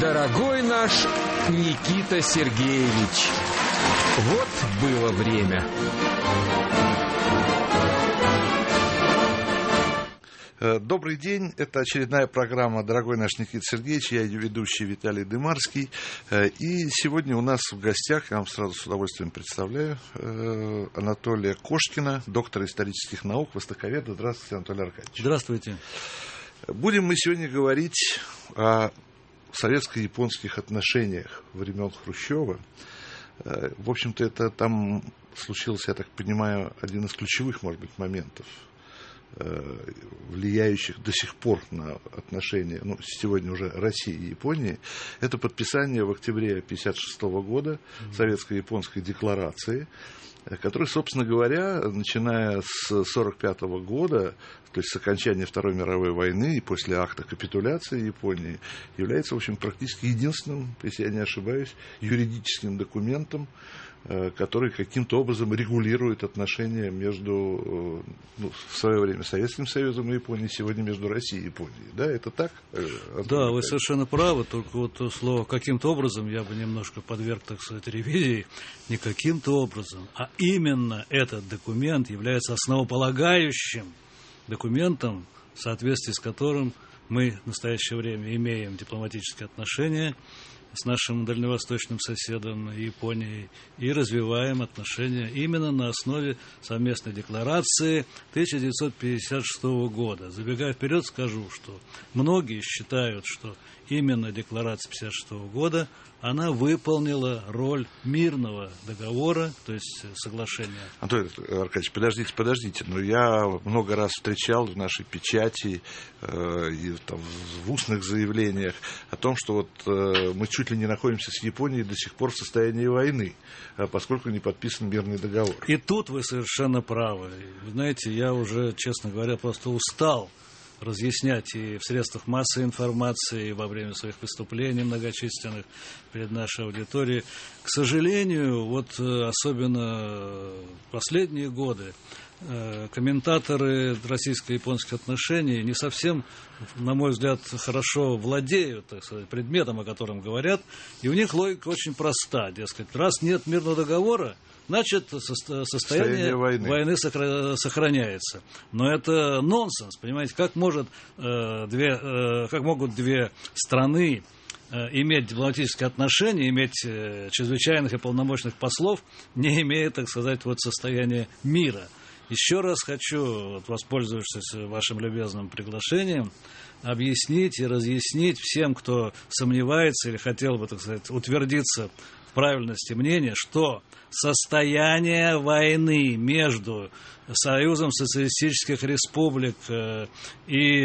Дорогой наш Никита Сергеевич, вот было время. Добрый день, это очередная программа «Дорогой наш Никита Сергеевич», я ее ведущий Виталий Дымарский. И сегодня у нас в гостях, я вам сразу с удовольствием представляю, Анатолия Кошкина, доктора исторических наук, востоковеда. Здравствуйте, Анатолий Аркадьевич. Здравствуйте. Будем мы сегодня говорить о советско-японских отношениях времен Хрущева. В общем-то, это там случился, я так понимаю, один из ключевых, может быть, моментов, влияющих до сих пор на отношения, сегодня уже России и Японии, это подписание в октябре 1956 года советско-японской декларации, которая, собственно говоря, начиная с 1945 года, то есть с окончания Второй мировой войны и после акта капитуляции Японии, является, в общем, практически единственным, если я не ошибаюсь, юридическим документом, который каким-то образом регулирует отношения между, в свое время, Советским Союзом и Японией, сегодня между Россией и Японией. Да, это так? Да, вы совершенно правы, только вот слово «каким-то образом» я бы немножко подверг, так сказать, ревизии. Не каким-то образом, а именно этот документ является основополагающим документом, в соответствии с которым мы в настоящее время имеем дипломатические отношения с нашим дальневосточным соседом Японией и развиваем отношения именно на основе совместной декларации 1956 года. Забегая вперед, скажу, что многие считают, что именно декларация 1956 года она выполнила роль мирного договора, то есть соглашения. Анатолий Аркадьевич, подождите, но я много раз встречал в нашей печати и там, в устных заявлениях о том, что вот мы чуть ли не находимся с Японией до сих пор в состоянии войны, поскольку не подписан мирный договор. И тут вы совершенно правы. Вы знаете, я уже, честно говоря, просто устал разъяснять и в средствах массовой информации, и во время своих выступлений многочисленных перед нашей аудиторией. К сожалению, вот особенно последние годы комментаторы российско-японских отношений не совсем, на мой взгляд, хорошо владеют, так сказать, предметом, о котором говорят, и у них логика очень проста, дескать, раз нет мирного договора, значит, состояние войны сохраняется. Но это нонсенс, понимаете, как могут две страны иметь дипломатические отношения, иметь чрезвычайных и полномочных послов, не имея, так сказать, вот состояния мира. Еще раз хочу, воспользовавшись вашим любезным приглашением, объяснить и разъяснить всем, кто сомневается или хотел бы, так сказать, утвердиться в правильности мнения, что состояние войны между Союзом социалистических республик и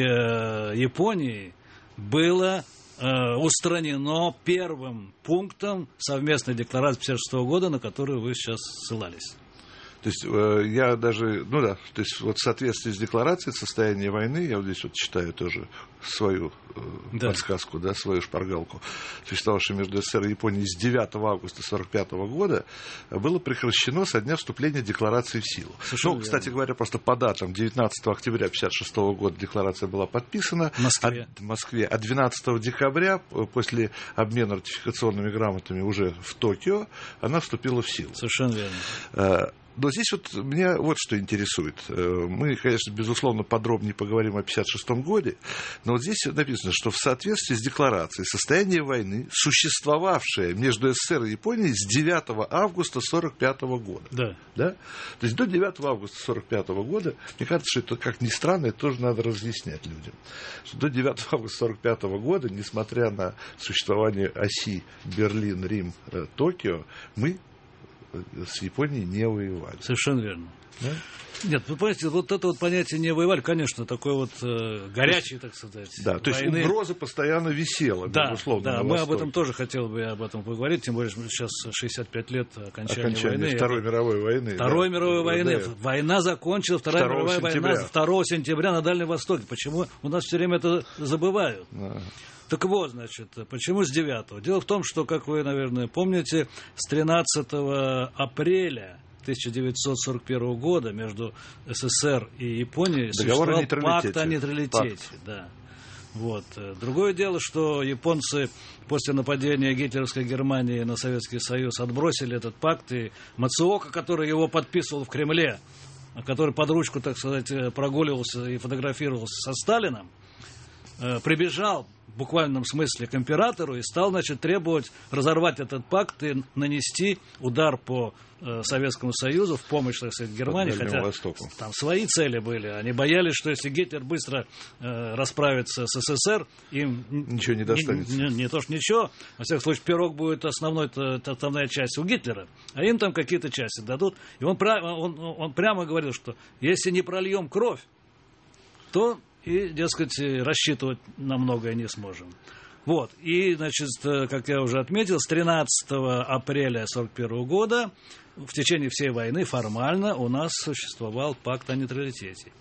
Японией было устранено первым пунктом совместной декларации 1956 года, на которую вы сейчас ссылались. То есть я даже, то есть вот в соответствии с декларацией состояния войны, я вот здесь вот читаю тоже свою подсказку, свою шпаргалку, существовавшее между СССР и Японией с 9 августа 1945 года, было прекращено со дня вступления декларации в силу. Кстати говоря, просто по датам: 19 октября 1956 года декларация была подписана в Москве, а 12 декабря, после обмена ратификационными грамотами уже в Токио, она вступила в силу. Совершенно верно. Но здесь вот меня вот что интересует. Мы, конечно, безусловно, подробнее поговорим о 1956 году, но вот здесь написано, что в соответствии с декларацией состояние войны, существовавшее между СССР и Японией с 9 августа 1945 года. Да? То есть до 9 августа 1945 года, мне кажется, что это, как ни странно, это тоже надо разъяснять людям. Что до 9 августа 1945 года, несмотря на существование оси Берлин-Рим-Токио, мы с Японией не воевали. Совершенно верно. Да? Нет, вы понимаете, вот это вот понятие «не воевали», конечно, такой вот горячий, так сказать, да, то есть угроза постоянно висела, безусловно. Да, мы об этом тоже хотели бы об этом поговорить, тем более, что сейчас 65 лет окончания войны. Второй мировой войны. Второй мировой войны. Да. Война закончилась, Вторая мировая война 2 сентября на Дальнем Востоке. Почему у нас все время это забывают? Да. Так вот, значит, почему с 9-го? Дело в том, что, как вы, наверное, помните, с 13 апреля 1941 года между СССР и Японией существовал пакт о нейтралитете. Да. Вот. Другое дело, что японцы после нападения гитлеровской Германии на Советский Союз отбросили этот пакт, и Мацуока, который его подписывал в Кремле, который под ручку, так сказать, прогуливался и фотографировался со Сталином, прибежал в буквальном смысле к императору и стал, значит, требовать разорвать этот пакт и нанести удар по Советскому Союзу в помощь, так сказать, Германии, хотя Востоку. Там свои цели были. Они боялись, что если Гитлер быстро расправится с СССР, им ничего не достанется. Не то, что ничего, во всяком случае, пирог будет основная часть у Гитлера, а им там какие-то части дадут. И он прямо говорил, что если не прольем кровь, то и, дескать, рассчитывать на многое не сможем. Вот. И, значит, как я уже отметил, с 13 апреля 1941 года в течение всей войны формально у нас существовал пакт о нейтралитете.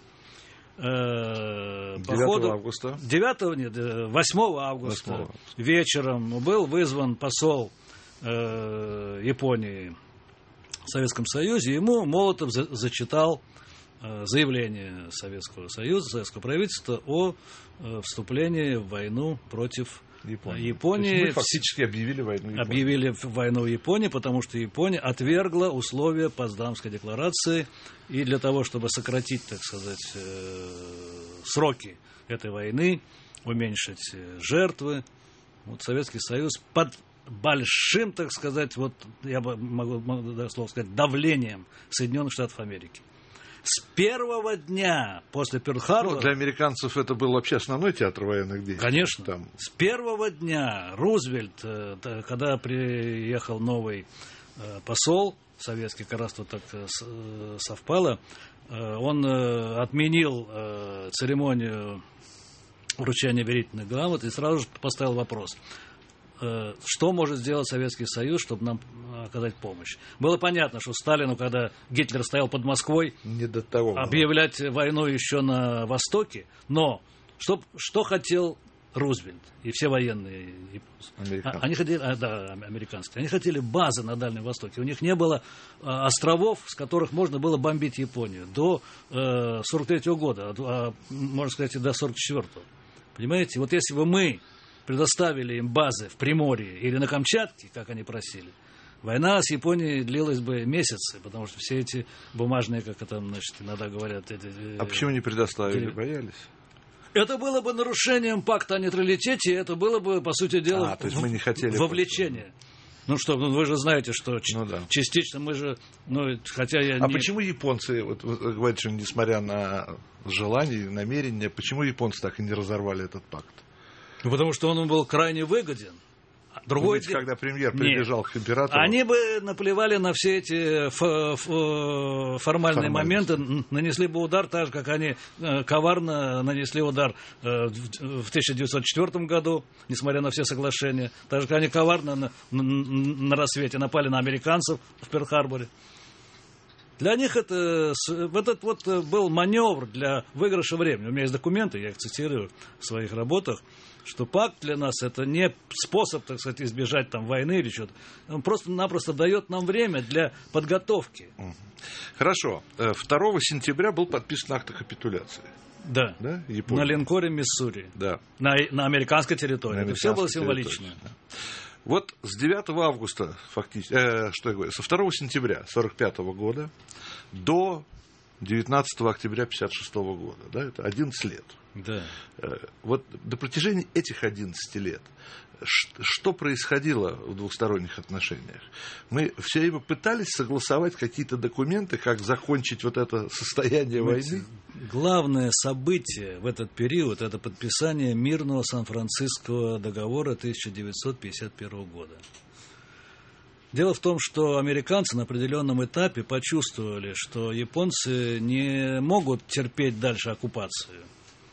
9 августа. 8 августа вечером был вызван посол Японии в Советском Союзе. Ему Молотов зачитал заявление Советского Союза, советского правительства о вступлении в войну против Японии. Мы фактически объявили войну Японии. Объявили войну Японии, потому что Япония отвергла условия Потсдамской декларации. И для того, чтобы сократить, так сказать, сроки этой войны, уменьшить жертвы, вот Советский Союз под большим, так сказать, вот я могу даже слово сказать, давлением Соединенных Штатов Америки. С первого дня после Пёрл-Харбора... Для американцев это был вообще основной театр военных действий. Конечно. Там. С первого дня Рузвельт, когда приехал новый посол советский, как раз вот так совпало, он отменил церемонию вручения верительных грамот и сразу же поставил вопрос: что может сделать Советский Союз, чтобы нам оказать помощь? Было понятно, что Сталину, когда Гитлер стоял под Москвой, не до того объявлять войну еще на Востоке, но что хотел Рузвельт и все военные они хотели, американские, они хотели базы на Дальнем Востоке. У них не было островов, с которых можно было бомбить Японию до 1943 года, можно сказать, и до 1944. Понимаете? Вот если бы мы предоставили им базы в Приморье или на Камчатке, как они просили, война с Японией длилась бы месяцы, потому что все эти бумажные, как это, значит, иногда говорят... А почему не предоставили? Боялись? Это было бы нарушением пакта о нейтралитете, это было бы, по сути дела, то есть мы не хотели вовлечение. Ну что, вы же знаете, что частично мы же... хотя я почему японцы, вот вы говорите, что несмотря на желание, намерение, почему японцы так и не разорвали этот пакт? Потому что он был крайне выгоден. Когда премьер прибежал к императору... Они бы наплевали на все эти формальные моменты, нанесли бы удар так же, как они коварно нанесли удар в 1904 году, несмотря на все соглашения. Так же, как они коварно на рассвете напали на американцев в Пёрл-Харборе. Для них этот вот был маневр для выигрыша времени. У меня есть документы, я их цитирую в своих работах, что пакт для нас это не способ, так сказать, избежать там войны или что-то. Он просто-напросто дает нам время для подготовки. Хорошо. 2 сентября был подписан акт о капитуляции. Да. На линкоре «Миссури». Да. На американской территории. Это все было символично. Вот с 9 августа, фактически, со 2 сентября 1945 года до 19 октября 1956 года, да, это 11 лет. Да. Вот до протяжении этих 11 лет что происходило в двухсторонних отношениях? Мы все время пытались согласовать какие-то документы, как закончить вот это состояние войны. Главное событие в этот период – это подписание мирного Сан-Франциского договора 1951 года. Дело в том, что американцы на определенном этапе почувствовали, что японцы не могут терпеть дальше оккупацию.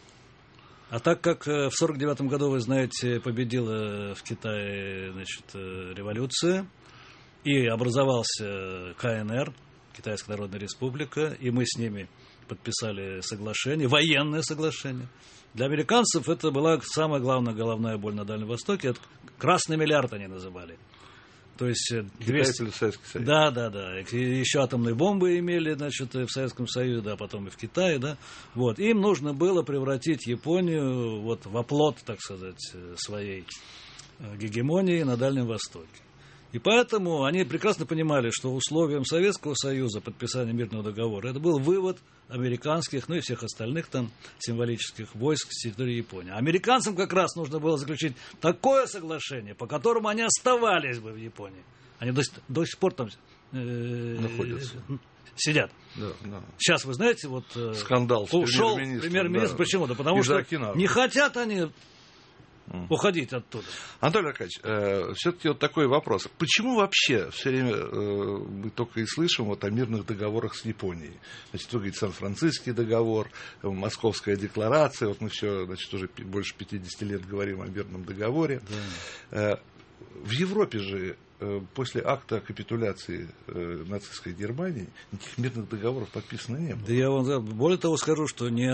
А так как в 1949 году, вы знаете, победила в Китае, значит, революция, и образовался КНР, Китайская Народная Республика, и мы с ними подписали соглашение, военное соглашение. Для американцев это была самая главная головная боль на Дальнем Востоке. Это «Красный миллиард» они называли. То есть 200... Китай плюс Советский Союз. Да. И еще атомные бомбы имели, значит, в Советском Союзе, да, потом и в Китае, да. Вот. Им нужно было превратить Японию вот в оплот, так сказать, своей гегемонии на Дальнем Востоке. И поэтому они прекрасно понимали, что условием Советского Союза подписания мирного договора это был вывод американских, ну и всех остальных там символических войск с территории Японии. Американцам как раз нужно было заключить такое соглашение, по которому они оставались бы в Японии. Они до сих пор там находятся. Сидят. Да. Сейчас, вы знаете, вот скандал с ушел премьер-министр. Да. Почему? Да потому что не хотят они уходить оттуда. Анатолий Аркадьевич, все-таки вот такой вопрос. Почему вообще все время мы только и слышим вот о мирных договорах с Японией? Значит, вы говорите, Сан-Франциский договор, Московская декларация, вот мы все, значит, уже больше 50 лет говорим о мирном договоре. Да. В Европе же после акта капитуляции нацистской Германии никаких мирных договоров подписано не было. Да я вам более того скажу, что ни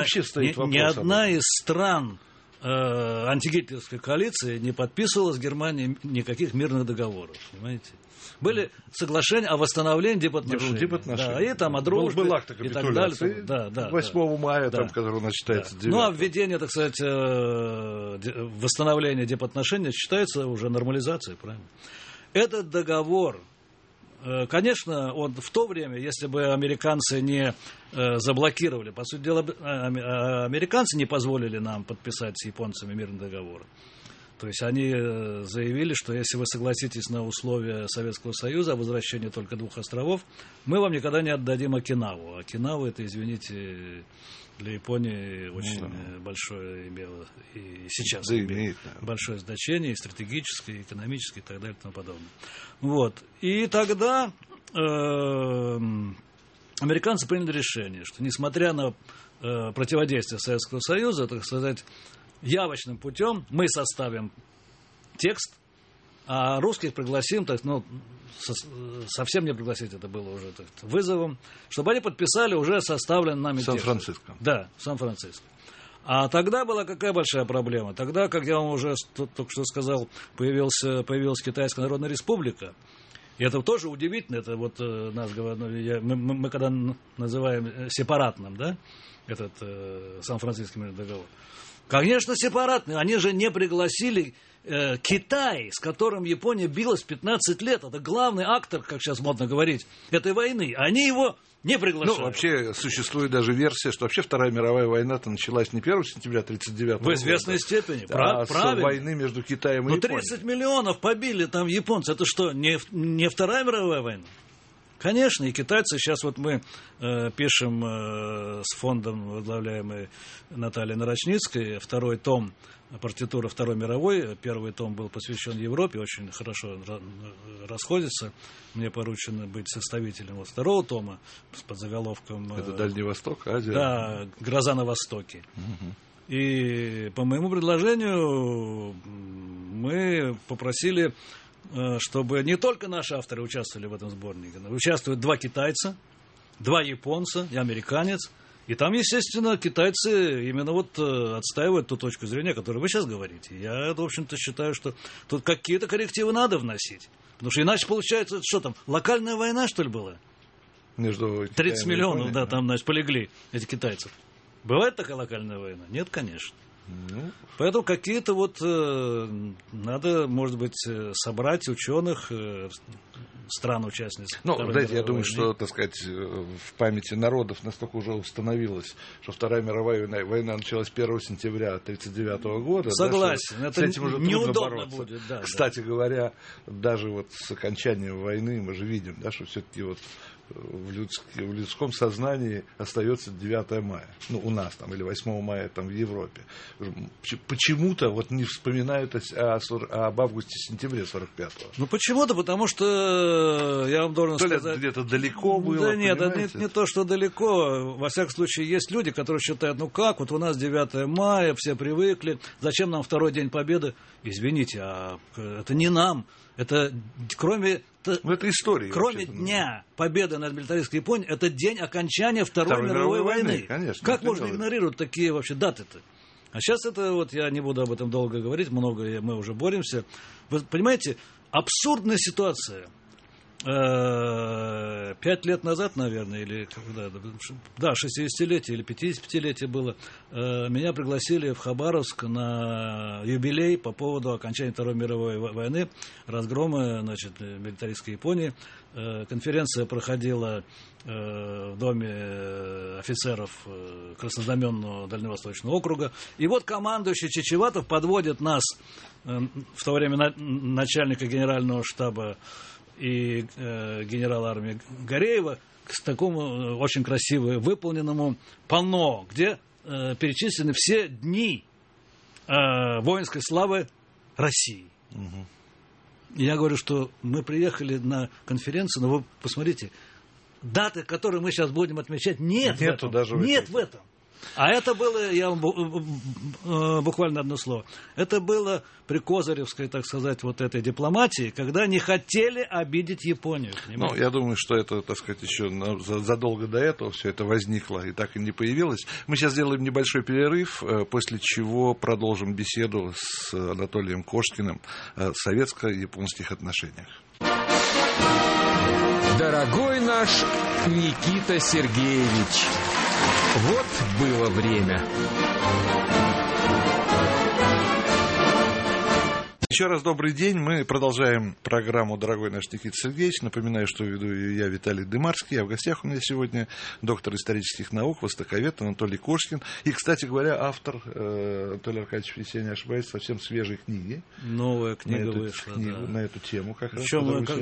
одна из стран антигитлеровской коалиции не подписывала с Германией никаких мирных договоров, понимаете? Были соглашения о восстановлении дипотношений. Да, и там о дружбе. Был акт о капитуляции 8 мая, там, который у нас считается 9. Ну, а введение, так сказать, восстановления дипотношений считается уже нормализацией, правильно? Этот договор, конечно, он в то время, если бы американцы не заблокировали, по сути дела, американцы не позволили нам подписать с японцами мирный договор. То есть они заявили, что если вы согласитесь на условия Советского Союза о возвращении только 2 островов, мы вам никогда не отдадим Окинаву. Окинава, это, извините, для Японии очень большое имело, и сейчас имеет большое значение, и стратегическое, и экономическое, и так далее, и тому подобное. Вот. И тогда американцы приняли решение, что несмотря на противодействие Советского Союза, так сказать, явочным путем мы составим текст, а русских пригласим, так, ну, совсем не пригласить, это было уже так, вызовом, чтобы они подписали уже составленный нами текст. Сан-Франциско. Да, Сан-Франциско. А тогда была какая большая проблема? Тогда, как я вам уже только что сказал, появилась Китайская Народная Республика. И это тоже удивительно, это вот нас говорят, мы когда называем сепаратным, да, этот Сан-Франциский мирный договор. Конечно, сепаратный. Они же не пригласили Китай, с которым Япония билась 15 лет. Это главный актор, как сейчас модно говорить, этой войны. Они его не приглашают. Ну, вообще, существует даже версия, что вообще Вторая мировая война-то началась не 1 сентября 1939 года. В известной степени. А правильно. С войны между Китаем и Японией. 30 миллионов побили там японцы. Это что, не Вторая мировая война? Конечно, и китайцы, сейчас вот мы пишем с фондом, возглавляемый Натальей Нарочницкой, 2-й том партитура Второй мировой. 1-й том был посвящен Европе, очень хорошо расходится. Мне поручено быть составителем вот 2-го тома с подзаголовком... Это Дальний Восток, Азия? Да, «Гроза на Востоке». Угу. И по моему предложению мы попросили, чтобы не только наши авторы участвовали в этом сборнике, но участвуют 2 китайца, 2 японца и американец. И там, естественно, китайцы именно вот отстаивают ту точку зрения, о которой вы сейчас говорите. Я, в общем-то, считаю, что тут какие-то коррективы надо вносить. Потому что иначе получается, что там, локальная война, что ли, была? Между 30 миллионов, да, там, значит, полегли эти китайцы. Бывает такая локальная война? Нет, конечно. Ну, поэтому какие-то вот надо, может быть, собрать ученых, стран-участниц. Ну, знаете, я думаю, что, так сказать, в памяти народов настолько уже установилось, что Вторая мировая война началась 1 сентября 1939 года. Согласен, да, это с этим уже неудобно будет. Да, кстати говоря, даже вот с окончанием войны мы же видим, да, что все-таки вот в людском сознании остается 9 мая. Ну, у нас там, или 8 мая там в Европе. Почему-то вот не вспоминают об августе-сентябре 45-го. Ну, почему-то, потому что я вам должен сказать... То ли где-то далеко было, да нет, это не то, что далеко. Во всяком случае, есть люди, которые считают, ну как, вот у нас 9 мая, все привыкли, зачем нам 2-й день Победы? Извините, а это не нам. Это кроме... это история. Кроме Дня Победы над милитаристской Японией, это день окончания Второй мировой войны. Конечно, как можно игнорировать такие вообще даты-то? А сейчас это, вот я не буду об этом долго говорить, много мы уже боремся. Вы понимаете, абсурдная ситуация. 5 лет назад, наверное, или когда, да, 60-летие или 55-летие было, меня пригласили в Хабаровск на юбилей по поводу окончания Второй мировой войны, разгрома, значит, милитаристской Японии. Конференция проходила в доме офицеров Краснознаменного Дальневосточного округа. И вот командующий Чечеватов подводит нас, в то время начальника генерального штаба и генерала армии Гореева, к такому очень красиво выполненному панно, где перечислены все дни воинской славы России. Угу. Я говорю, что мы приехали на конференцию, но вы посмотрите, даты, которые мы сейчас будем отмечать, нет в этом. Нет в этом. А это было, я вам буквально одно слово, это было при козыревской, так сказать, вот этой дипломатии, когда не хотели обидеть Японию. Понимаете? Ну, я думаю, что это, так сказать, еще задолго до этого все это возникло и так и не появилось. Мы сейчас сделаем небольшой перерыв, после чего продолжим беседу с Анатолием Кошкиным о советско-японских отношениях. Дорогой наш Никита Сергеевич, вот было время. Еще раз добрый день. Мы продолжаем программу «Дорогой наш Никита Сергеевич». Напоминаю, что веду ее я, Виталий Дымарский. А в гостях у меня сегодня доктор исторических наук, востоковед Анатолий Кошкин. И, кстати говоря, автор, Анатолий Аркадьевич, если я не ошибаюсь, совсем свежей книги. Новая книга вышла, да. На эту тему как раз.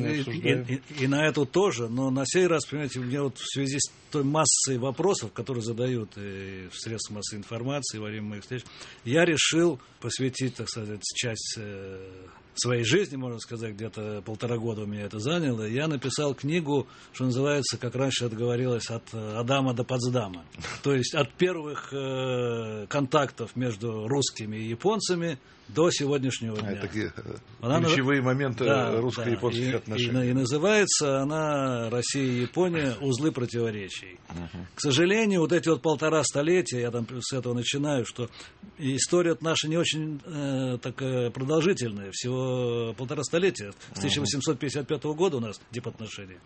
И на эту тоже, но на сей раз, понимаете, у меня вот в связи с той массой вопросов, которые задают и в средствах массовой информации во время моих встреч, я решил посвятить, так сказать, часть своей жизни, можно сказать, где-то 1,5 года у меня это заняло. Я написал книгу, что называется, как раньше это говорилось, от Адама до Потсдама. То есть от первых контактов между русскими и японцами до сегодняшнего дня. Это такие ключевые моменты русско-японских отношений. И называется она «Россия и Япония. Узлы противоречий». К сожалению, вот эти вот 1,5 столетия, я там с этого начинаю, что история наша не очень такая продолжительная, всего 1,5 столетия. С 1855 года у нас дипотношения.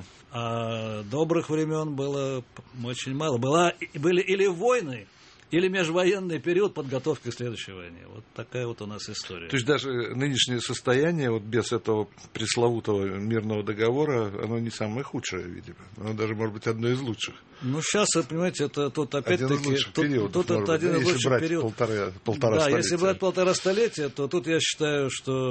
А добрых времен было очень мало. Были или войны, или межвоенный период подготовки к следующей войне. Вот такая вот у нас история. То есть даже нынешнее состояние, вот без этого пресловутого мирного договора, оно не самое худшее, видимо. Оно даже, может быть, одно из лучших. Ну, сейчас, понимаете, это тут опять-таки... Один из лучших периодов, тут один из лучших периодов. Полтора столетия. Если брать 1,5 столетия, то тут я считаю,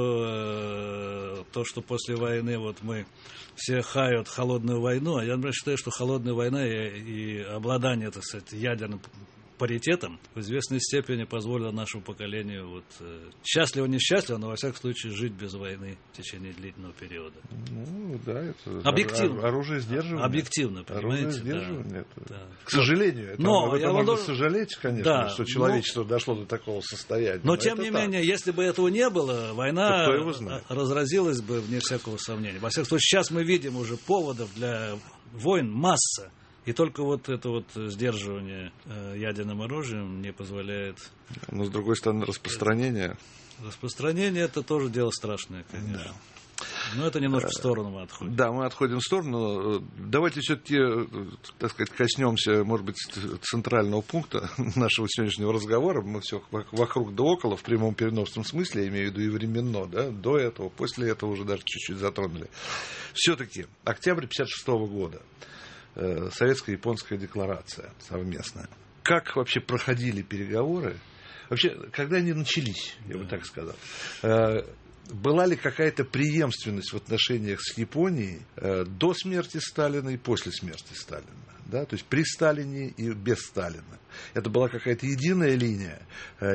что то, что после войны вот мы все хают холодную войну, а я, например, считаю, что холодная война и обладание, так сказать, ядерным паритетом в известной степени позволило нашему поколению вот, счастливо-несчастливо, но во всяком случае жить без войны в течение длительного периода. Ну, да, это объективно. Оружие сдерживания. Объективно, понимаете? Оружие сдерживания. Да. К сожалению, но это можно сожалеть, конечно, что человечество дошло до такого состояния. Но тем не менее, если бы этого не было, война разразилась бы вне всякого сомнения. Во всяком случае, сейчас мы видим уже поводов для войн масса. И только вот это вот сдерживание ядерным оружием не позволяет... Но, с другой стороны, распространение... Распространение – это тоже дело страшное, конечно. Да. Но это немножко в сторону мы отходим. Да, мы отходим в сторону. Давайте все-таки, так сказать, коснемся, может быть, центрального пункта нашего сегодняшнего разговора. Мы все вокруг да около, в прямом переносном смысле, я имею в виду и временно, да, до этого, после этого уже даже чуть-чуть затронули. Все-таки октябрь 1956 года. Советско-японская декларация совместная. Как вообще проходили переговоры? Вообще, когда они начались, я бы так сказал. Была ли какая-то преемственность в отношениях с Японией до смерти Сталина и после смерти Сталина? Да? То есть при Сталине и без Сталина. Это была какая-то единая линия?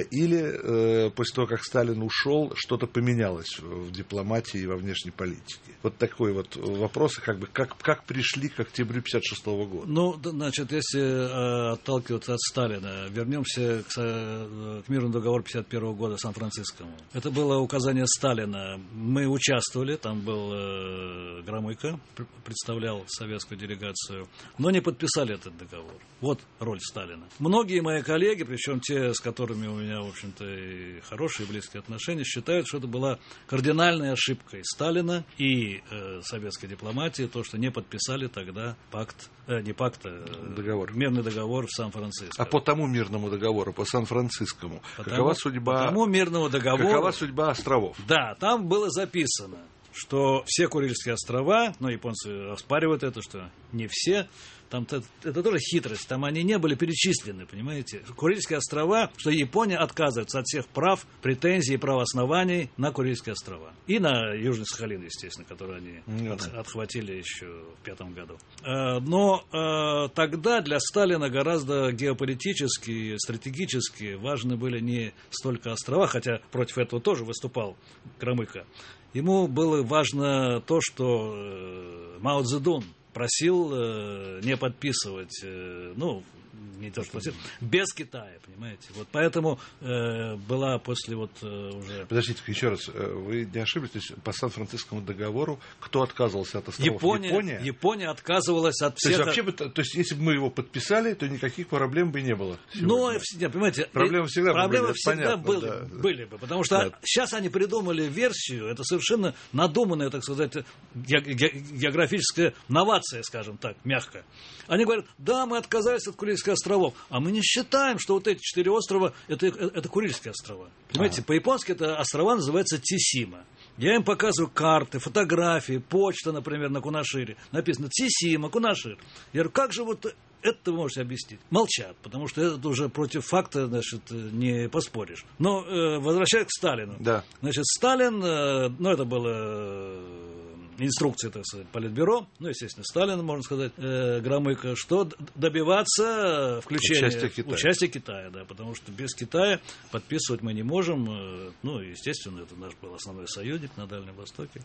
Или после того, как Сталин ушел, что-то поменялось в дипломатии и во внешней политике? Вот такой вот вопрос, как пришли к октябрю 1956 года? Ну, значит, если отталкиваться от Сталина, вернемся к мирному договору 1951 года Сан-Францискому. Это было указание Сталина. Мы участвовали, там был Громыко, представлял советскую делегацию, но не подписали этот договор. Вот роль Сталина. многие мои коллеги, причем те, с которыми у меня, в общем-то, и хорошие, и близкие отношения, считают, что это была кардинальной ошибкой Сталина и советской дипломатии, то, что не подписали тогда договор. Мирный договор в Сан-Франциско. А по тому мирному договору, по Сан-Францискому, какова судьба островов? Да, там было записано, что все Курильские острова, японцы оспаривают это, что не все, там это тоже хитрость, там они не были перечислены, понимаете. Курильские острова, что Япония отказывается от всех прав, претензий и правооснований на Курильские острова. И на Южный Сахалин, естественно, который они отхватили еще в 1905 году. Но тогда для Сталина гораздо геополитически и стратегически важны были не столько острова, хотя против этого тоже выступал Громыко. Ему было важно то, что Мао Цзэдун просил не подписывать, не то что просил, без Китая, понимаете. Вот поэтому была после уже... Подождите, еще раз, вы не ошиблись, то есть по Сан-Францискому договору кто отказывался от островов? Япония отказывалась от всех... То есть если бы мы его подписали, то никаких проблем бы не было. Понимаете, проблемы всегда были бы, потому что сейчас они придумали версию, это совершенно надуманная, так сказать, географическая новация, скажем так, мягко. Они говорят, да, мы отказались от Курильских островов, а мы не считаем, что вот эти 4 острова это Курильские острова. Понимаете, по-японски это острова называются Цисима. Я им показываю карты, фотографии, почта, например, на Кунашире. Написано Цисима, Кунашир. Я говорю, как же вот это вы можете объяснить? Молчат, потому что это уже против факта, не поспоришь. Но возвращаясь к Сталину. Да. Сталин, это было... инструкции, так сказать, Политбюро, естественно, Сталин, можно сказать, Громыко, что добиваться включения участия Китая, да, потому что без Китая подписывать мы не можем, естественно, это наш был основной союзник на Дальнем Востоке.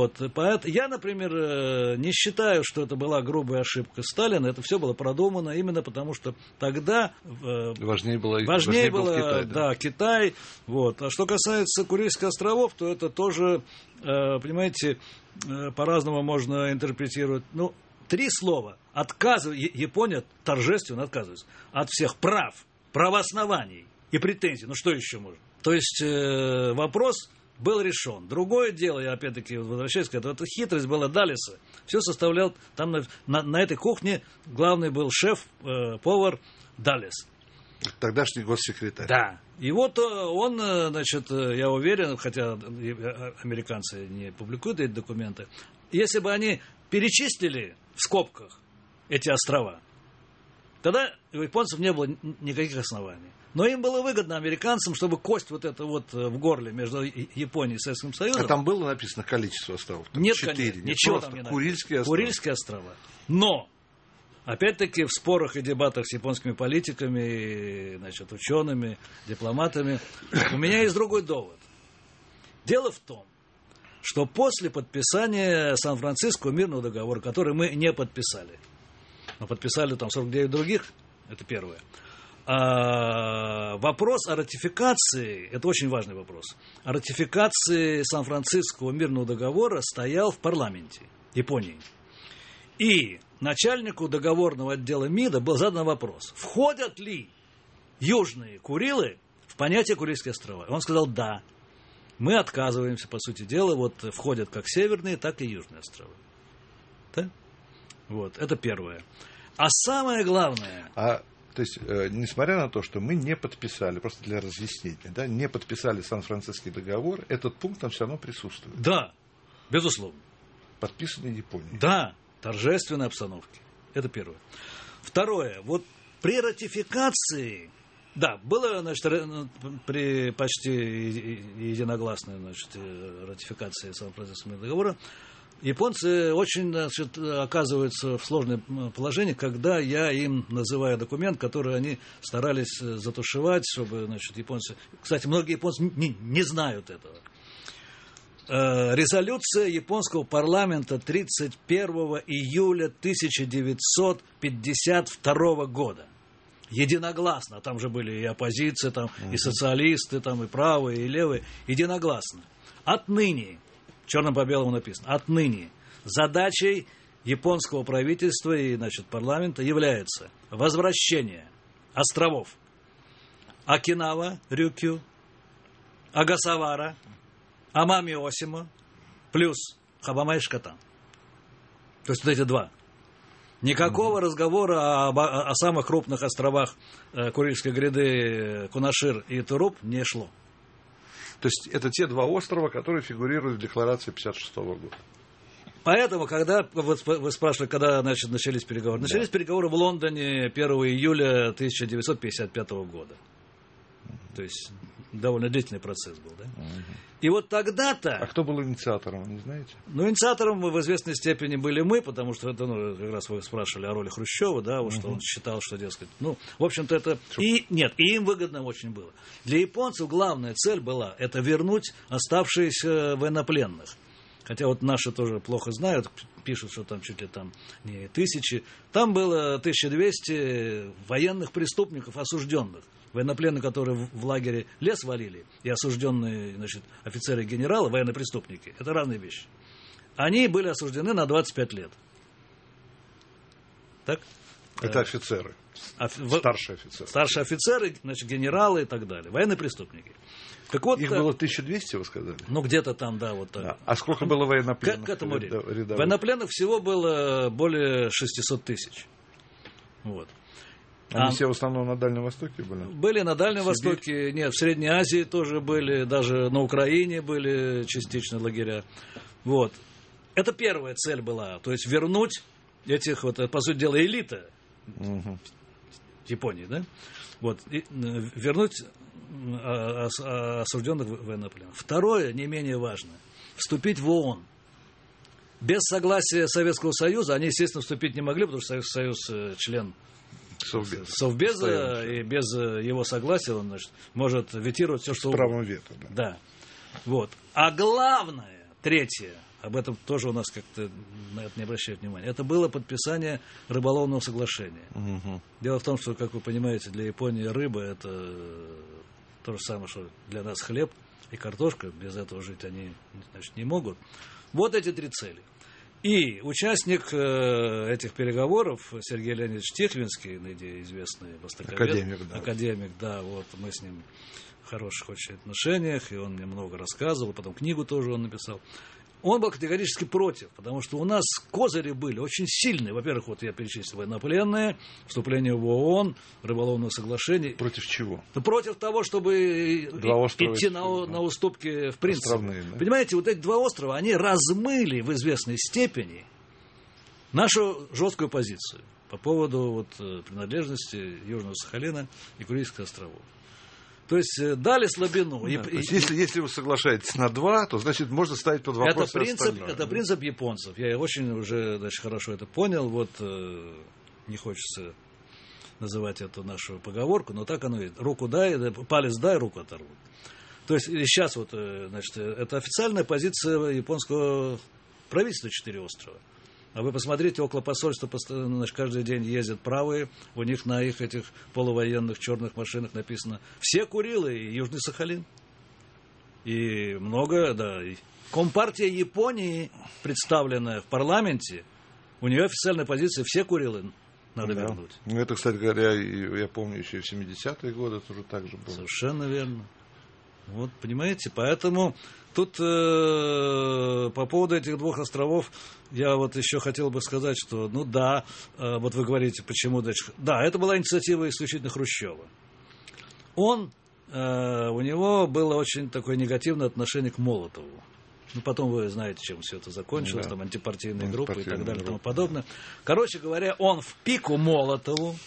Я, например, не считаю, что это была грубая ошибка Сталина, это все было продумано именно потому, что тогда важнее было Китай. Китай. А что касается Курильских островов, то это тоже, понимаете, по-разному можно интерпретировать. 3 слова. Япония торжественно отказывается от всех прав, правооснований и претензий. Что еще можно? То есть вопрос был решен. Другое дело, я опять-таки возвращаюсь к этому, это хитрость была Даллеса. Все составлял, там на этой кухне главный был шеф-повар Даллес. Тогдашний госсекретарь. Да. И он, я уверен, хотя американцы не публикуют эти документы, если бы они перечислили в скобках эти острова, тогда у японцев не было никаких оснований. Но им было выгодно, американцам, чтобы кость в горле между Японией и Советским Союзом... А там было написано количество островов? Нет, 4. Конечно, ничего там не написано. Курильские острова. Но... Опять-таки в спорах и дебатах с японскими политиками, учеными, дипломатами, у меня есть другой довод. Дело в том, что после подписания Сан-Франциского мирного договора, который мы не подписали, но подписали 49 других, это первое, вопрос о ратификации, это очень важный вопрос, о ратификации Сан-Франциского мирного договора стоял в парламенте Японии. И начальнику договорного отдела МИДа был задан вопрос, входят ли Южные Курилы в понятие Курильские острова. Он сказал, да, мы отказываемся, по сути дела, входят как северные, так и южные острова. Да? Это первое. А самое главное... То есть, несмотря на то, что мы не подписали, просто для разъяснения, не подписали Сан-Франциский договор, этот пункт там все равно присутствует. Да, безусловно. Подписанный Японией. Да. Торжественной обстановке. Это первое. Второе. При ратификации, было, при почти единогласной, ратификации Сан-Франциского договора, японцы очень, оказываются в сложном положении, когда я им называю документ, который они старались затушевать, чтобы, японцы... Кстати, многие японцы не знают этого. Резолюция японского парламента 31 июля 1952 года. Единогласно. Там же были и оппозиция, и социалисты, и правые, и левые. Единогласно. Отныне, черным по белому написано, отныне задачей японского правительства и парламента является возвращение островов. Окинава, Рюкю, Агасавара, Амами-Осима, плюс Хабама и Шкатан. То есть вот эти два. Никакого разговора о самых крупных островах Курильской гряды Кунашир и Туруп не шло. То есть это те два острова, которые фигурируют в декларации 1956 года. Поэтому, когда вы спрашивали, когда начались переговоры. Начались переговоры в Лондоне 1 июля 1955 года. То есть довольно длительный процесс был, да? И вот тогда-то... А кто был инициатором, не знаете? Ну, инициатором в известной степени были мы, потому что это, как раз вы спрашивали о роли Хрущева, да, вот что он считал, что, дескать, в общем-то, это... И им выгодно очень было. Для японцев главная цель была, это вернуть оставшиеся военнопленных. Хотя вот наши тоже плохо знают, пишут, что там чуть ли там не 1000. Там было 1200 военных преступников, осужденных. Военнопленные, которые в лагере лес валили, и осужденные, значит, офицеры и генералы, военные преступники. Это разные вещи. Они были осуждены на 25 лет. Так? Это офицеры. Старшие офицеры. Старшие офицеры, значит, генералы и так далее. Военные преступники. Так вот, их было 1200, вы сказали? Ну, где-то там, да, вот так. Да. А сколько было военнопленных? К этому рядовых. Военнопленных всего было более 600 тысяч. Вот. Они все в основном на Дальнем Востоке были? Были на Дальнем Востоке, нет, в Средней Азии тоже были, даже на Украине были частично лагеря. Вот. Это первая цель была, то есть вернуть этих, вот, по сути дела, элита Японии, да? Вот, и вернуть осужденных военнопленных. Второе, не менее важное, вступить в ООН. Без согласия Советского Союза они, естественно, вступить не могли, потому что Советский Союз член Совбеза, и без его согласия он, значит, может ветировать все, что угодно. С правом вето, да. Да. Вот. А главное, третье, об этом тоже у нас как-то на это не обращают внимания, это было подписание рыболовного соглашения. Дело в том, что, как вы понимаете, для Японии рыба это то же самое, что для нас хлеб и картошка, без этого жить они, значит, не могут. Вот эти три цели. И участник этих переговоров Сергей Леонидович Тихвинский, известный востоковед, академик, да, вот мы с ним в хороших очень отношениях, и он мне много рассказывал, потом книгу тоже он написал. Он был категорически против, потому что у нас козыри были очень сильные. Во-первых, вот я перечислил военнопленные, вступление в ООН, рыболовное соглашение. Против чего? Против того, чтобы идти на уступки в принципе. Да? Понимаете, вот эти два острова, они размыли в известной степени нашу жесткую позицию по поводу вот принадлежности Южного Сахалина и Курильских островов. То есть дали слабину. Да, если вы соглашаетесь на два, то значит можно ставить под вопрос остальное. Это принцип японцев. Я очень уже хорошо это понял. Вот не хочется называть эту нашу поговорку, но так оно и есть. Руку дай, палец дай, руку оторвут. То есть сейчас вот, значит, это официальная позиция японского правительства 4 острова. А вы посмотрите, около посольства, значит, каждый день ездят правые, у них на их этих полувоенных черных машинах написано «Все Курилы и Южный Сахалин». И много, да. Компартия Японии, представленная в парламенте, у нее официальная позиция «Все Курилы надо вернуть». Ну, это, кстати говоря, я помню, еще и в 70-е годы тоже так же было. Совершенно верно. Вот, понимаете, поэтому тут по поводу этих двух островов я вот еще хотел бы сказать, что, ну да, вот вы говорите, почему... Да, это была инициатива исключительно Хрущева. У него было очень такое негативное отношение к Молотову. Ну, потом вы знаете, чем все это закончилось, там антипартийные группы и так далее и тому подобное. Короче говоря, он в пику Молотову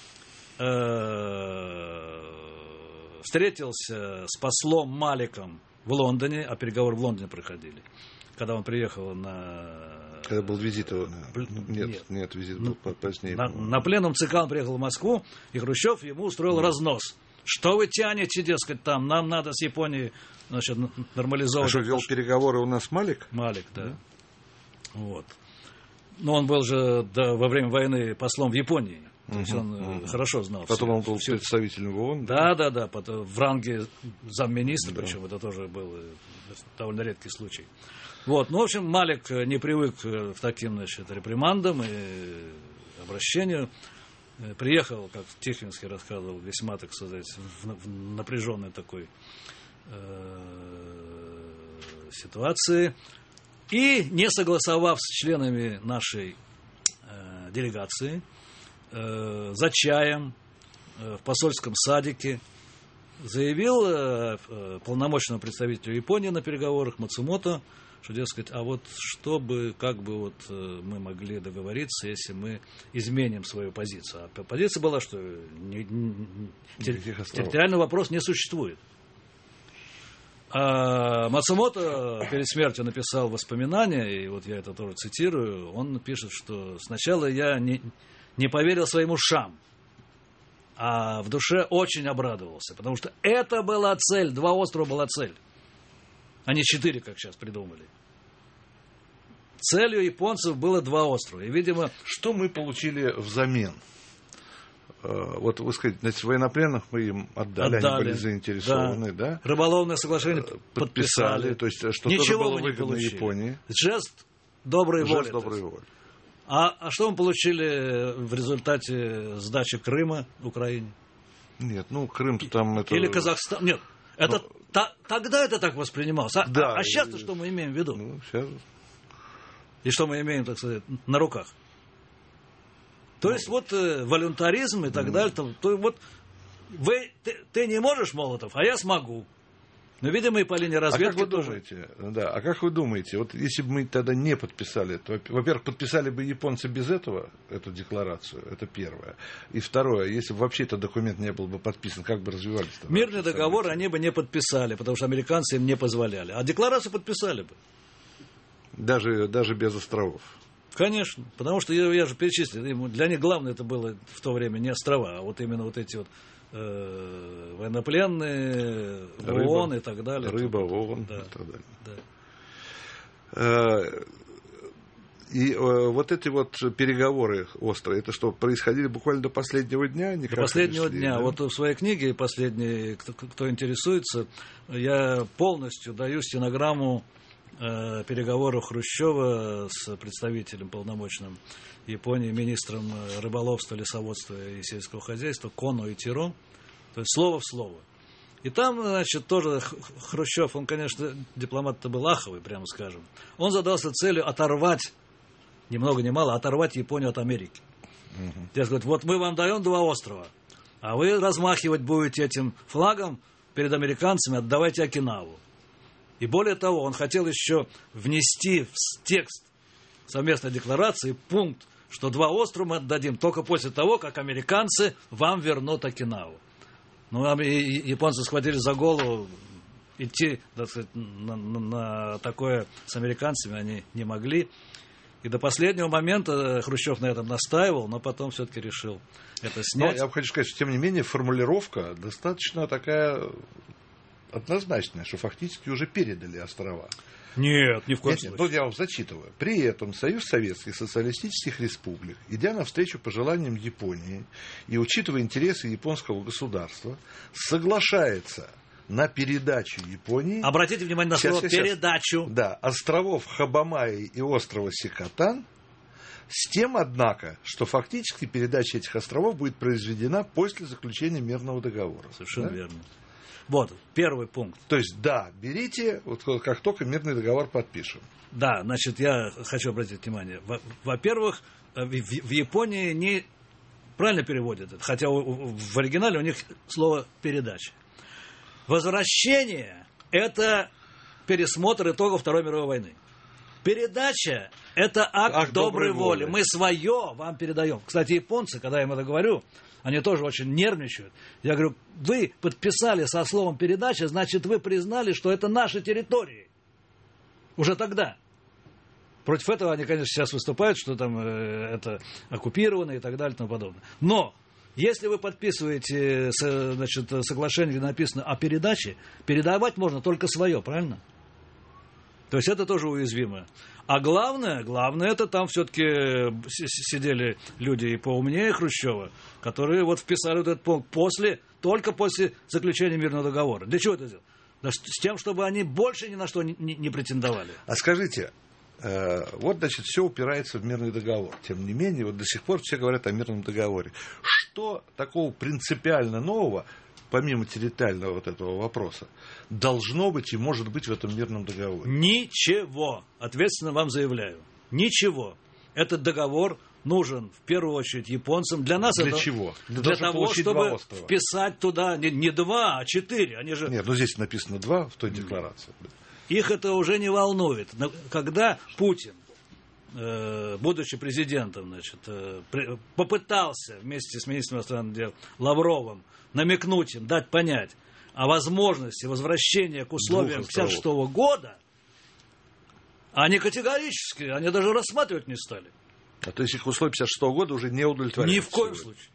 встретился с послом Маликом в Лондоне, а переговоры в Лондоне проходили. Когда он приехал Когда был визит его... Нет, визит был позднее. На пленум ЦК он приехал в Москву, и Хрущев ему устроил разнос. Что вы тянете, дескать, там, нам надо с Японией, значит, нормализовать... А что, вел переговоры у нас Малик? Малик, да. Вот. Но он был же во время войны послом в Японии. То есть он хорошо знал. Потом он был представителем в ООН. Да. В ранге замминистра, причем это тоже был довольно редкий случай. Вот. Ну, в общем, Малик не привык к таким, значит, репримандам и обращению. приехал, как Тихвинский рассказывал, весьма, так сказать, в напряженной такой ситуации, и, не согласовав с членами нашей делегации, за чаем в посольском садике заявил полномочному представителю Японии на переговорах Мацумото, что, дескать, а вот чтобы, как бы вот мы могли договориться, если мы изменим свою позицию. А позиция была, что территориальный вопрос не существует. А Мацумото перед смертью написал воспоминания, и вот я это тоже цитирую, он пишет, что сначала я не поверил своим ушам, а в душе очень обрадовался, потому что это была цель, 2 острова была цель, а не 4, как сейчас придумали. Целью японцев было 2 острова, и, видимо... Что мы получили взамен? Вот вы сказали, значит, военнопленных мы им отдали. Они были заинтересованы, да? Рыболовное соглашение подписали. То есть, что ничего тоже было мы не выгодно получили. Японии. Жест доброй воли. Жест доброй воли. А что мы получили в результате сдачи Крыма Украине? Нет, ну, Крым там это... Или Казахстан? Нет, это тогда это так воспринималось. Да, а сейчас-то что мы имеем в виду? Ну, сейчас... И что мы имеем, так сказать, на руках? То есть вот волюнтаризм и так далее. То вот ты не можешь, Молотов, а я смогу. Но, видимо, и по линии разведки А как вы думаете, вот если бы мы тогда не подписали, то, во-первых, подписали бы японцы без этого эту декларацию, это первое. И второе, если бы вообще этот документ не был бы подписан, как бы развивались тогда? Мирный договор они бы не подписали, потому что американцы им не позволяли. А декларацию подписали бы. Даже без островов. Конечно, потому что я же перечислил, для них главное это было в то время не острова, а вот именно вот эти вот военнопленные, ООН и так далее. Рыба, ООН да, и так далее. Да. И вот эти вот переговоры острые, это что, происходили буквально до последнего дня? До последнего дня. Да? Вот в своей книге последней, кто интересуется, я полностью даю стенограмму переговоров Хрущева с представителем полномочным Японии, министром рыболовства, лесоводства и сельского хозяйства Коно и Тиро, то есть слово в слово. И там, значит, тоже Хрущев, он, конечно, дипломат-то был аховый, прямо скажем. Он задался целью оторвать, ни много ни мало, оторвать Японию от Америки. Я говорю, вот мы вам даем 2 острова, а вы размахивать будете этим флагом перед американцами, отдавайте Окинаву. И более того, он хотел еще внести в текст совместной декларации пункт, что 2 острова мы отдадим только после того, как американцы вам вернут Окинаву. Ну, японцы схватили за голову, идти, так сказать, на такое с американцами они не могли. И до последнего момента Хрущев на этом настаивал, но потом все-таки решил это снять. Но я хочу сказать, что, тем не менее, формулировка достаточно такая однозначная, что фактически уже передали острова. Нет, ни в коем случае. Ну, я вам зачитываю. При этом Союз Советских Социалистических Республик, идя навстречу пожеланиям Японии и учитывая интересы японского государства, соглашается на передачу Японии... Обратите внимание на слово «передачу». Да, островов Хабамаи и острова Сикотан, с тем, однако, что фактически передача этих островов будет произведена после заключения мирного договора. Совершенно верно. Вот, первый пункт. То есть, да, берите, вот как только мирный договор подпишем. Да, значит, я хочу обратить внимание. Во-первых, в Японии не правильно переводят это, хотя в оригинале у них слово «передача». Возвращение – это пересмотр итогов Второй мировой войны. Передача – это акт доброй воли. Мы свое вам передаем. Кстати, японцы, когда я им это говорю, они тоже очень нервничают. Я говорю, вы подписали со словом «передача», значит, вы признали, что это наши территории. Уже тогда. Против этого они, конечно, сейчас выступают, что там это оккупировано и так далее и тому подобное. Но если вы подписываете, значит, соглашение, где написано о передаче, передавать можно только свое, правильно? То есть это тоже уязвимо. А главное, это там все-таки сидели люди и поумнее Хрущева, которые вот вписали вот этот пункт только после заключения мирного договора. Для чего это сделать? С тем, чтобы они больше ни на что не претендовали. А скажите, Вот, значит, все упирается в мирный договор. Тем не менее, вот до сих пор все говорят о мирном договоре. Что такого принципиально нового, помимо территориального вот этого вопроса, должно быть и может быть в этом мирном договоре? Ничего. Ответственно вам заявляю. Ничего. Этот договор нужен в первую очередь японцам. Для нас для это чего? Для того, чтобы вписать туда не 2, а 4. Они же... Нет, ну здесь написано 2 в той декларации. Их это уже не волнует. Когда Путин, будучи президентом, значит, попытался вместе с министром иностранных дел Лавровым намекнуть им, дать понять о возможности возвращения к условиям 1956 года, они категорически, они даже рассматривать не стали. А то есть их условия 1956 года уже не удовлетворяют? Ни в коем случае.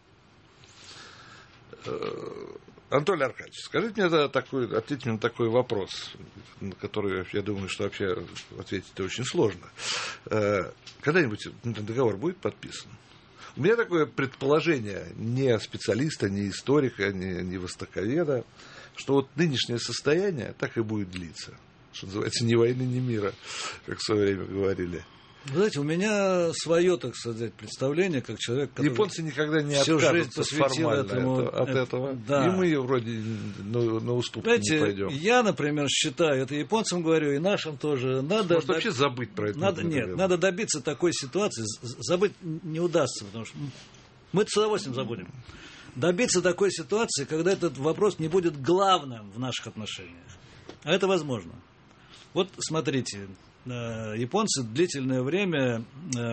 Анатолий Аркадьевич, скажите мне ответьте мне на такой вопрос, на который, я думаю, что вообще ответить очень сложно. Когда-нибудь договор будет подписан? У меня такое предположение, не специалиста, не историка, не востоковеда, что вот нынешнее состояние так и будет длиться. Что называется, ни войны, ни мира, как в свое время говорили. Вы знаете, у меня свое, так сказать, представление, как человек, который японцы никогда не всю жизнь откажутся посвятил формально от этого. Да. И мы вроде на уступки не пойдем. Я, например, считаю, это японцам говорю, и нашим тоже. Надо может вообще забыть про это? Надо добиться такой ситуации. Забыть не удастся, потому что мы это с удовольствием забудем. Добиться такой ситуации, когда этот вопрос не будет главным в наших отношениях. А это возможно. Вот смотрите, японцы длительное время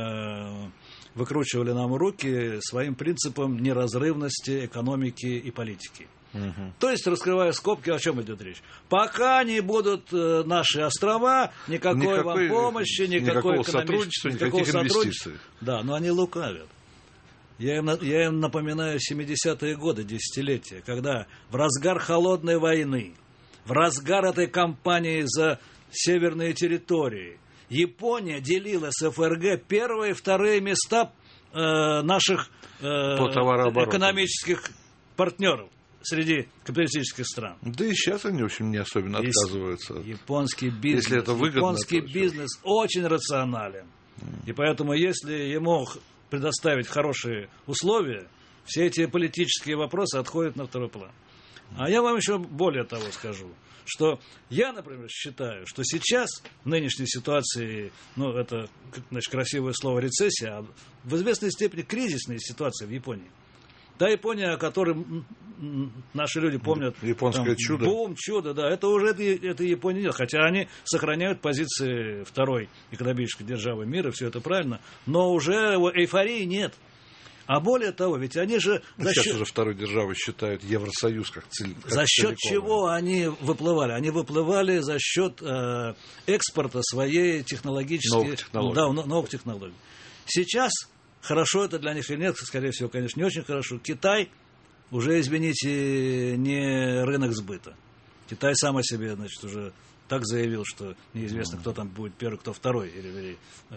выкручивали нам руки своим принципом неразрывности экономики и политики. Угу. То есть, раскрывая скобки, о чем идет речь? Пока не будут наши острова, никакой вам помощи, никакого сотрудничества, никаких инвестиций. Да, но они лукавят. Я им напоминаю 70-е годы, десятилетия, когда в разгар холодной войны, в разгар этой кампании за северные территории, Япония делила с ФРГ первые и вторые места наших экономических партнеров среди капиталистических стран. Да и сейчас они, в общем, не особенно отказываются. Японский бизнес, если это выгодно, японский бизнес очень рационален. И поэтому, если ему предоставить хорошие условия, все эти политические вопросы отходят на второй план. А я вам еще более того скажу, что я, например, считаю, что сейчас, в нынешней ситуации, ну, это, значит, красивое слово рецессия, а в известной степени кризисная ситуация в Японии. Та Япония, о которой наши люди помнят. Японское чудо. Бум, чудо, да. Это уже это Япония нет. Хотя они сохраняют позиции второй экономической державы мира, все это правильно. Но уже эйфории нет. А более того, ведь они же... Сейчас уже второй державой считают Евросоюз как за счет чего они выплывали? Они выплывали за счет экспорта своей технологических... Новых технологий. Сейчас... Хорошо это для них или нет, скорее всего, конечно, не очень хорошо. Китай уже, извините, не рынок сбыта. Китай сам о себе, значит, уже так заявил, что неизвестно, кто там будет первый, кто второй, или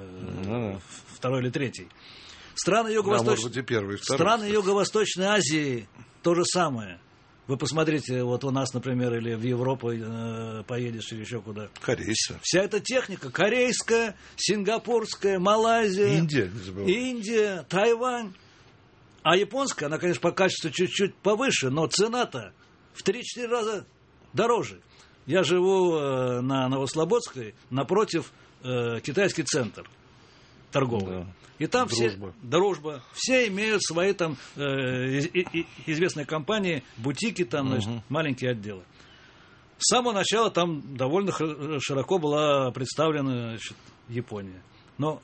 второй или третий. Страны Юго-Восточной Азии то же самое. Вы посмотрите, вот у нас, например, или в Европу поедешь, или еще куда. Корейцы. Вся эта техника корейская, сингапурская, Малайзия, Индия, Тайвань. А японская, она, конечно, по качеству чуть-чуть повыше, но цена-то в 3-4 раза дороже. Я живу на Новослободской, напротив китайский центр торговый. Да. И там дружба. Все имеют свои там известные компании, бутики, там, значит, маленькие отделы. С самого начала там довольно широко была представлена, значит, Япония. Но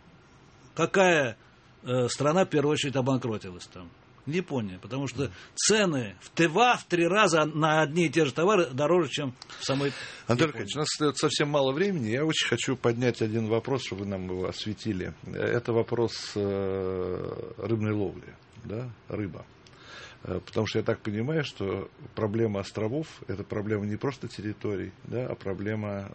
какая страна в первую очередь обанкротилась там? Япония, потому что цены в 3 раза на одни и те же товары дороже, чем в самой Андрей Аркадьевич, у нас остается совсем мало времени. Я очень хочу поднять один вопрос, чтобы вы нам его осветили. Это вопрос рыбной ловли, да, рыба. Потому что я так понимаю, что проблема островов – это проблема не просто территорий, да, а проблема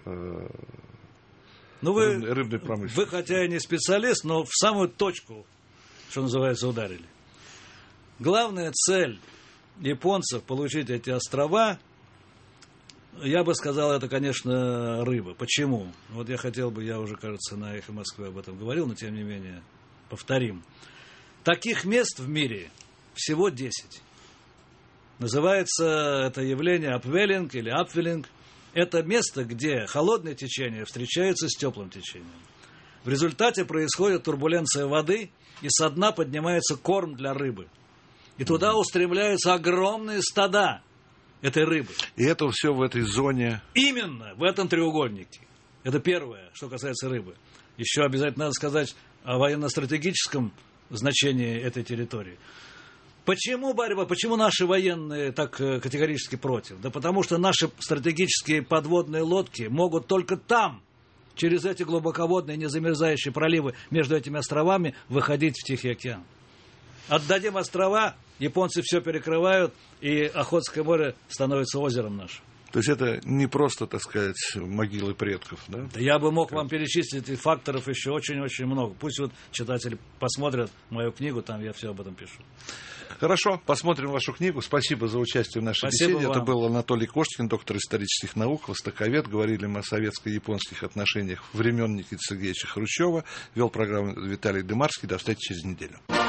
рыбной промышленности. Вы, хотя и не специалист, но в самую точку, что называется, ударили. Главная цель японцев получить эти острова Я бы сказал, это, конечно, рыба. Почему? Вот я уже, кажется, на «Эхо Москвы» об этом говорил, но тем не менее повторим. Таких мест в мире всего 10. Называется это явление апвеллинг или апвеллинг. Это место, где холодное течение встречается с теплым течением. В результате происходит турбуленция воды, и со дна поднимается корм для рыбы. И туда устремляются огромные стада этой рыбы. И это все в этой зоне? Именно в этом треугольнике. Это первое, что касается рыбы. Еще обязательно надо сказать о военно-стратегическом значении этой территории. Почему борьба? Почему наши военные так категорически против? Да потому что наши стратегические подводные лодки могут только там, через эти глубоководные незамерзающие проливы между этими островами, выходить в Тихий океан. Отдадим острова, японцы все перекрывают, и Охотское море становится озером нашим. То есть это не просто, так сказать, могилы предков, да? Да я бы мог вам перечислить, и факторов еще очень-очень много. Пусть вот читатели посмотрят мою книгу, там я все об этом пишу. Хорошо, посмотрим вашу книгу. Спасибо за участие в нашей беседе. Это был Анатолий Кошкин, доктор исторических наук, востоковед. Говорили мы о советско-японских отношениях времен Никиты Сергеевича Хрущева. Вел программу Виталий Дымарский. До встречи через неделю.